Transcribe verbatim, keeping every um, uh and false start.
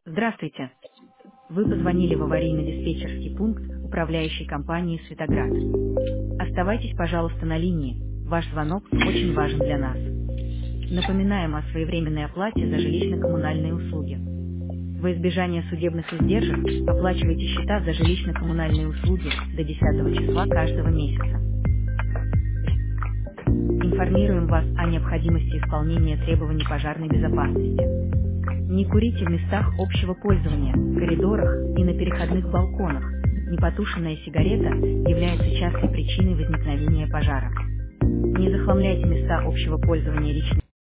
Здравствуйте. Вы позвонили в аварийно-диспетчерский пункт управляющей компании «Светоград». Оставайтесь, пожалуйста, на линии. Ваш звонок очень важен для нас. Напоминаем о своевременной оплате за жилищно-коммунальные услуги. Во избежание судебных издержек оплачивайте счета за жилищно-коммунальные услуги до десятого числа каждого месяца. Информируем вас о необходимости исполнения требований пожарной безопасности. Не курите в местах общего пользования, коридорах и на переходных балконах. Непотушенная сигарета является частой причиной возникновения пожара. Не захламляйте места общего пользования личными